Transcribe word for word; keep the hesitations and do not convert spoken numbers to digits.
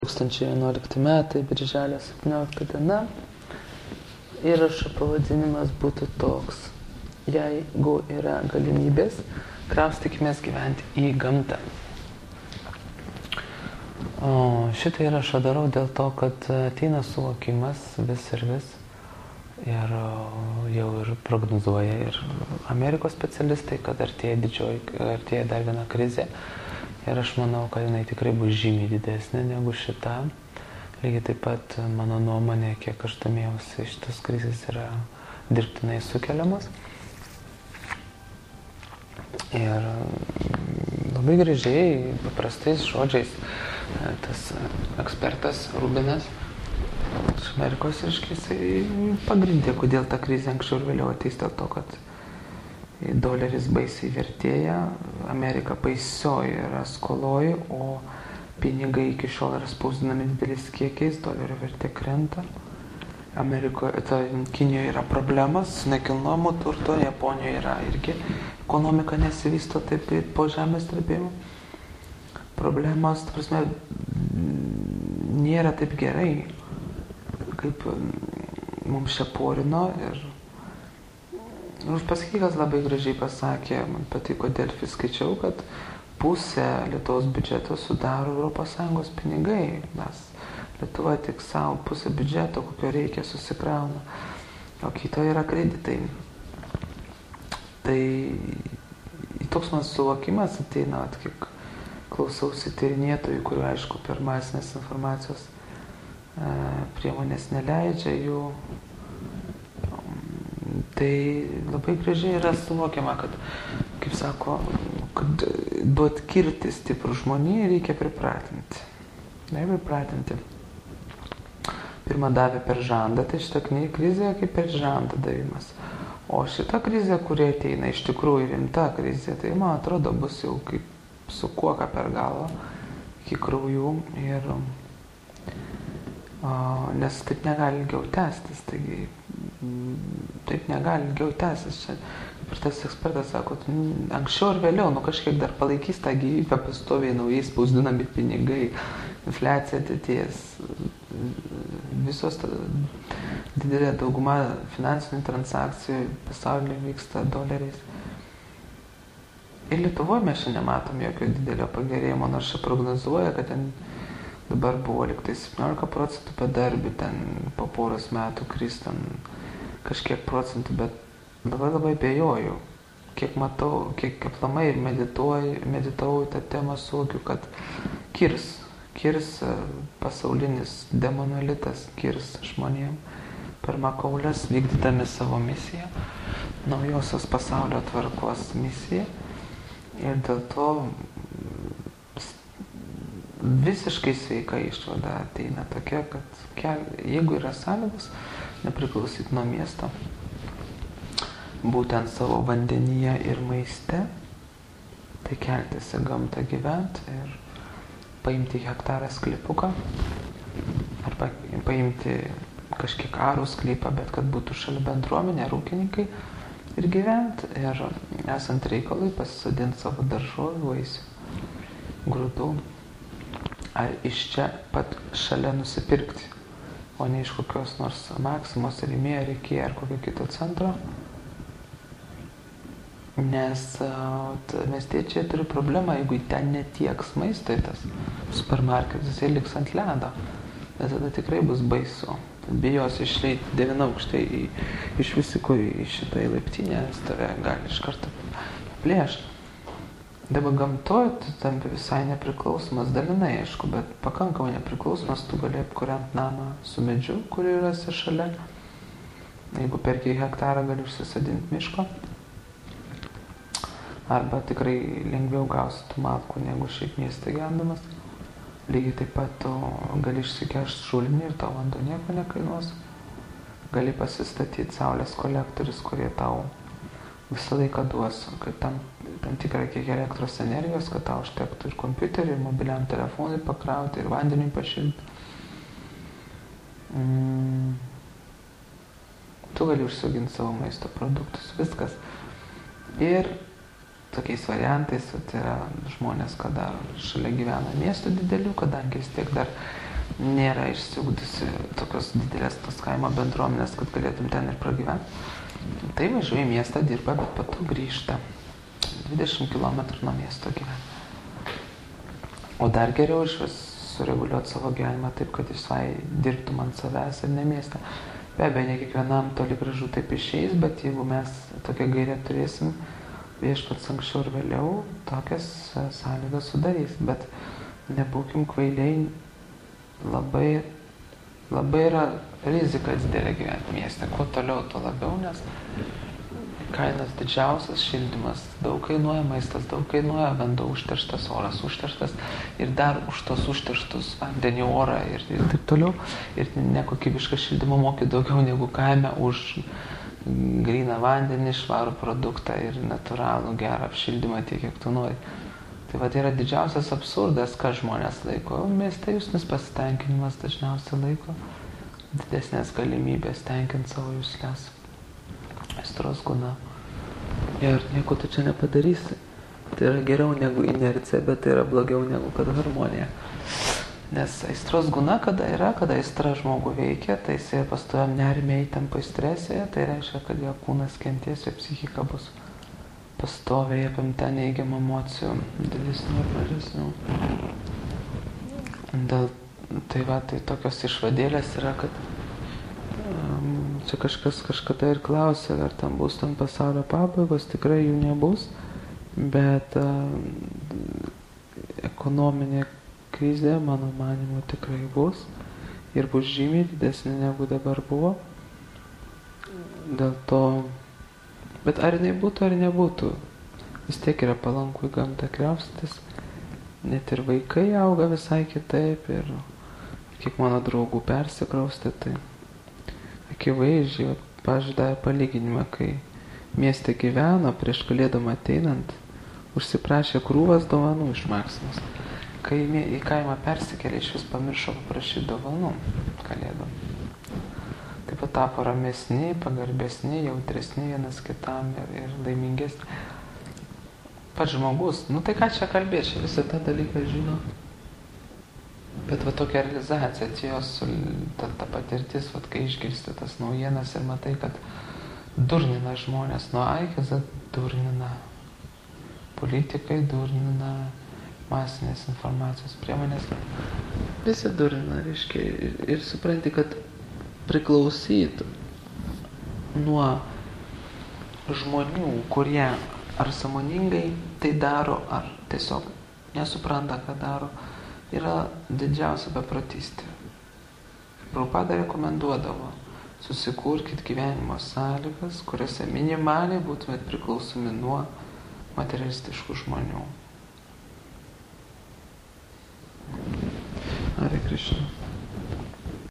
du tūkstančiai vienuolikti metai, birželio septyniolikta diena. Įrašo pavadinimas būtų toks: jeigu yra galimybės, kraustykimės gyventi į gamtą. O šitą įrašą darau dėl to, kad ateina suvokimas vis ir vis. Ir jau ir prognozuoja ir Amerikos specialistai, kad artėja didžioji, artėja dar viena krizė. Ir aš manau, kad jinai tikrai bus žymiai didesnė negu šita. Lygiai taip pat mano nuomonė, kiek aš domėjausi, šitas krizės yra dirbtinai sukeliamas. Ir labai gražiai, paprastais žodžiais, tas ekspertas Rubinas iš Amerikos, reiškia, jisai pagrindė, kodėl ta krizė anksčiau ir vėliau ateis, dėl to, kad doleris baisiai vertėja, Amerika baisioji yra skoloji, o pinigai iki šiol yra spausdinami didelis kiekiais, dolerio vertė krenta. Amerikoje, ta, Kinijoje yra problemas, nekilnojamo turto, Japonijoje yra irgi ekonomika nesivysto taip po žemės drebėjimo. Problemos, ta prasme, nėra taip gerai, kaip mums čia porino. Ir Uspaskichas labai gražiai pasakė, man patiko Delfi, skaičiau, kad pusę Lietuvos biudžeto sudaro Europos Sąjungos pinigai. Mes Lietuva tik savo pusę biudžeto, kokio reikia, susikrauna, o kito yra kreditai. Tai toks man suvokimas ateina, at kiek klausausi tyrinėtojų, kurių aišku per masinės informacijos e, priemonės neleidžia jų. Tai labai gražiai yra suvokiama, kad, kaip sako, kad duot kirti stiprų žmoniją reikia pripratinti. Ne, pripratinti. Pirmą davė per žandą, tai šitą krizę kaip per žandą davimas. O šita krizė, kurie ateina, iš tikrųjų rimta krizė, tai man atrodo bus jau kaip su kuoka per galvą iki kraujų. Ir, o, nes taip negali ilgiau tęstis, taigi taip negali ilgiau tęsis. Čia, kaip ir tas ekspertas sako, anksčiau ir vėliau, nu kažkiek dar palaikys tą gyvybę, pastoviai naujai spausdinami pinigai, infliacija ateities, visos ta, didelė dauguma finansinių transakcijų pasaulyje vyksta doleriais. Ir Lietuvoje mes šiandien nematom jokio didelio pagerėjimo, nors čia prognozuoja, kad ten dabar buvo liktai septyniolika procentų bedarbių, ten po poros metų kris ten kažkiek procentų, bet labai labai bejoju, kiek matau, kiek aplamai medituoju, medituoju tą temą, suvokiu, kad kirs, kirs pasaulinis demonolitas, kirs žmonėm per makaulės, vykdydami savo misiją, naujosios pasaulio tvarkos misiją. Ir dėl to visiškai sveika išvada ateina tokia, kad kel, jeigu yra sąlygos, nepriklausyti nuo miesto, būtent savo vandenyje ir maiste, tai keltis į gamtą gyventi ir paimti hektarą sklypuką, arba paimti kažkiek arų sklypą, bet kad būtų šalia bendruomenė, ūkininkai, ir gyventi, ir esant reikalui pasisodinti savo daržovių, vaisių, grūdų, ar iš čia pat šalia nusipirkti, o ne iš kokios nors Maksimos, Rėmėjo, Reikėjo ar kokio kito centro. Nes miestiečiai turi problemą, jeigu ten netieks maisto į tas supermarketus, jie liks ant ledo. Bet tada tikrai bus baisu. Bijos išeiti devynaukštai iš visikų į šitą laiptinę, nes tave gali iš karto plėšti. Dabar gamtoje tu tampi visai nepriklausomas, dalinai aišku, bet pakankamai nepriklausomas, tu gali apkuriant namą su medžiu, kurį rasi šalia. Jeigu perki hektarą, gali užsisadinti miško. Arba tikrai lengviau gausi tų malkų, negu šiaip mieste gyvendamas. Lygiai taip pat tu gali išsikešti šulinį ir tau vanduo nieko nekainuos. Gali pasistatyti saulės kolektorius, kurie tau visą laiką duos, kad tam, tam tikrą kiek elektros energijos, kad tau užtektų ir kompiuterį, ir mobiliam telefonui pakrauti, ir vandeniui pašilti. Mm. Tu gali užsiauginti savo maisto produktus, viskas. Ir tokiais variantais, tai yra žmonės, kada šalia gyvena miestų didelių, kadangi vis tiek dar nėra išsiugdysi tokios didelės tos kaimo bendruomenės, kad galėtum ten ir pragyventi. Tai važiuoja į miestą, dirba, bet po to grįžta. dvidešimt kilometrų nuo miesto gyvena. O dar geriau išvis sureguliuoti savo gyvenimą taip, kad jis vai dirbtum ant savęs ir ne miestą. Be abejo, ne kiekvienam toli gražu taip išeis, bet jeigu mes tokią gairę turėsim, viešpats anksčiau ir vėliau tokias sąlygas sudarys. Bet nebūkim kvailiai, labai, labai yra rizika didelė gyventi mieste. Kuo toliau, tuo labiau, nes kainas didžiausias, šildymas daug kainuoja, maistas daug kainuoja, vanduo užterštas, oras užterštas ir dar už tos užterštus vandenį, orą ir, ir taip toliau. Ir nekokybišką šildymą moki daugiau negu kaime už gryną vandenį, švarų produktą ir natūralų gerą apšildymą tiek, kiek tu nori. Tai va, tai yra didžiausias absurdas, ką žmonės laiko. Mieste jūsnis pasitenkinimas dažniausiai laiko didesnės galimybės tenkinti savo juslės. Aistros guna. Ir nieko tu čia nepadarysi. Tai yra geriau negu inercija, bet tai yra blogiau negu kad harmonija. Nes aistros guna, kada yra, kada aistra žmogų veikia, tai jisai pastoviam nerime, įtampai, stresėje, tai reiškia, kad jo kūnas kentės, jo psichika bus pastoviai apimta neigiamų emocijų, didesnių ir mažesnių. Dėl, tai va, tai tokios išvadėlės yra, kad um, čia kažkas kažkada ir klausė, ar tam bus tam pasaulio pabaigos, tikrai jų nebus, bet um, ekonominė krizė, mano manymu, tikrai bus ir bus žymiai didesnė negu dabar buvo. Dėl to, bet ar jinai būtų, ar nebūtų, vis tiek yra palanku į gamtą kraustytis, net ir vaikai auga visai kitaip ir kiek mano draugų persikraustė, tai akivaizdžiai, pavyzdžiui, davė palyginimą, kai mieste gyveno, prieš kalėdom ateinant, užsiprašė krūvas dovanų iš Maksimos. Kai į kaimą persikėlė, iš vis pamiršo paprašyti dovanų kalėdom. Taip pat tapo ramesni, pagarbesni, jautresni vienas kitam ir, ir laimingesni. Pats žmogus, nu tai ką čia kalbėti, čia visą tą dalyką žino. Bet va tokia realizacija atėjo su ta, ta patirtis, va, kai išgirsti tas naujienas ir matai, kad durnina žmonės nuo A iki Z, durnina. Politikai durnina, masinės informacijos priemonės. Visi durnina, reiškia, ir, ir supranti, kad priklausytų nuo žmonių, kurie ar sąmoningai tai daro, ar tiesiog nesupranta, ką daro, yra didžiausia beprotystė. Prabhupada rekomenduodavo, susikurkit gyvenimo sąlygas, kuriuose minimaliai būtumėt priklausomi nuo materialistiškų žmonių. Hare Krishna.